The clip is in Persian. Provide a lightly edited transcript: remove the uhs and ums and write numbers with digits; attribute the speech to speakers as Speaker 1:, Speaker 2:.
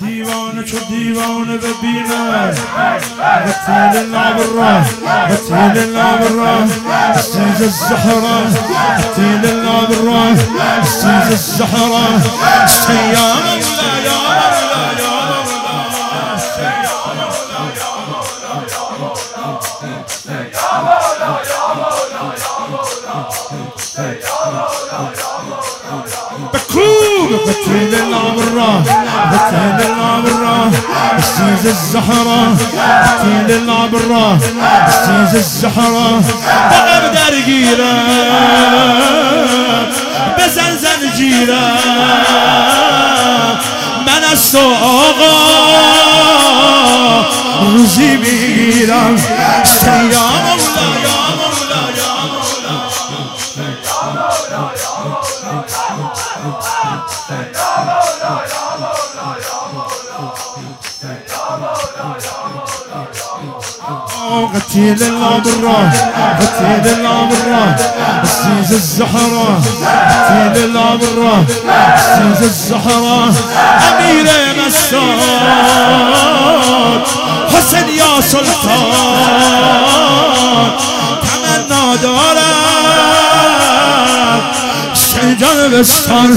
Speaker 1: دیوانه چو دیوانه ببینم قتیل نابرا قتیل نابرا عزیز الزهرا قتیل نابرا عزیز الزهرا یا مولا یا مولا یا بكون قتيل العبرة قتيل العبرة عزيز الزهرة قتيل العبرة عزيز الزهرة بقى بدرجيرة بزن زنجيرة من السوق روزي بيرة يا مولا يا مولا يا قتيل العبرة قتيل العبرة عزيز الزهرة قتيل العبرة عزيز الزهرة أمير مسعود حسن يا سلطان تمنا دارم جانبستان